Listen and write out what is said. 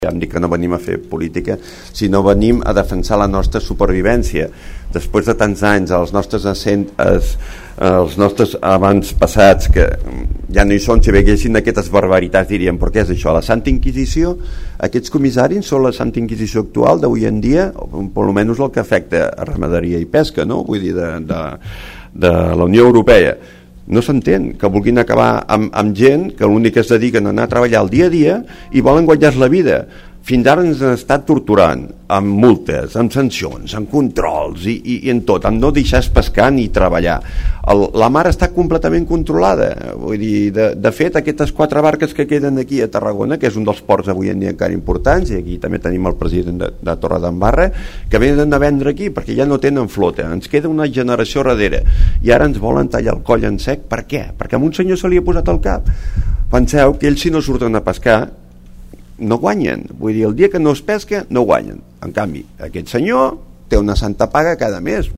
Ja em dic que no venim a fer política, sinó venim a defensar la nostra supervivència. Després de tants anys, els nostres abans passats, que ja no hi són, si veiessin aquestes barbaritats dirien, però què és això? La Santa Inquisició? Aquests comissaris són la Santa Inquisició actual d'avui en dia, o per almenys el que afecta a ramaderia i pesca, no? Vull dir, de la Unió Europea. No s'entén que vulguin acabar amb gent que l'únic que es dediquen a anar a treballar el dia a dia i volen guanyar la vida. Fins ara ens han estat torturant amb multes, amb sancions, amb controls i en tot, amb no deixar pescar ni treballar. La mar està completament controlada. Vull dir, de fet, aquestes 4 barques que queden aquí a Tarragona, que és un dels ports avui en dia encara importants, i aquí també tenim el president de Torredembarra, que venen a vendre aquí perquè ja no tenen flota. Ens queda una generació darrere i ara ens volen tallar el coll en sec. Per què? Perquè a un senyor se li ha posat al cap. Penseu que ells, si no surten a pescar, no guanyen. Vull dir, el dia que no es pesca no guanyen. En canvi, aquest senyor té una santa paga cada mes.